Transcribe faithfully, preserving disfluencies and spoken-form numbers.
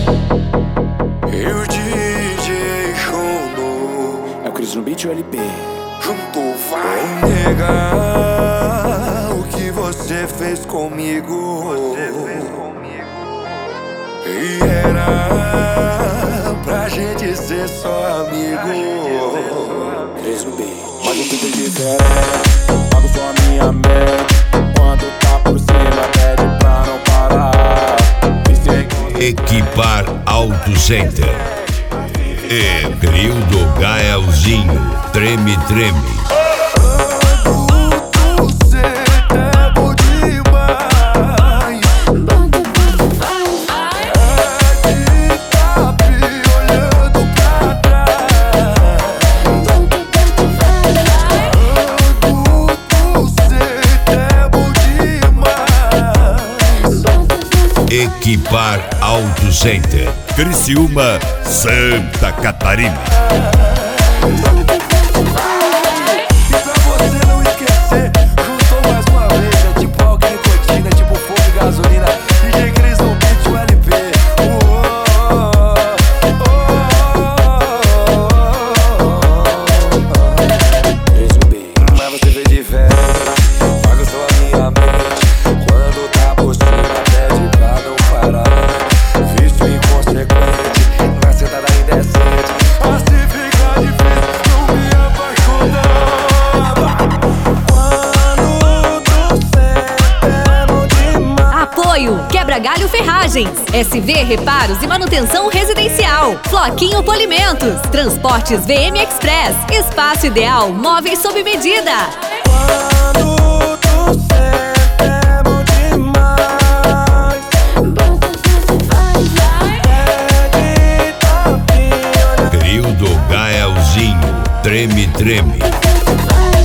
E o D J Chono é o Cris no beat e o L P. juntou, vai negar o que você fez comigo. Você fez comigo. E era pra gente ser só amigo. Cris no beat. Mas o que tem diferente? Pago só a minha mente. Quando tá por cima pede pra não parar. Equipar Auto Center e Trio do Gaelzinho. Treme, treme. Equipar Auto Center, Criciúma, Santa Catarina. E pra você não esquecer, juntou mais uma vez. É tipo álcool e nicotina, tipo fogo e gasolina. D J Cris no beat, o L P. Cris no beat. Mas você fez diferente, paga só a minha mente. Quando tá por cima pede pra não parar. Vício inconsequente, na sentada indecente. Assim fica difícil não me apaixonar. Quando tu sente é bom demais. Apoio Quebra Galho Ferragens, S V Reparos e Manutenção Residencial, Floquinho Polimentos, Transportes V M Express, Espaço Ideal Móveis sob medida. Quando tu sente é bom demais. Pede tapinha. Trio do Gaelzinho. Treme, treme. Vai,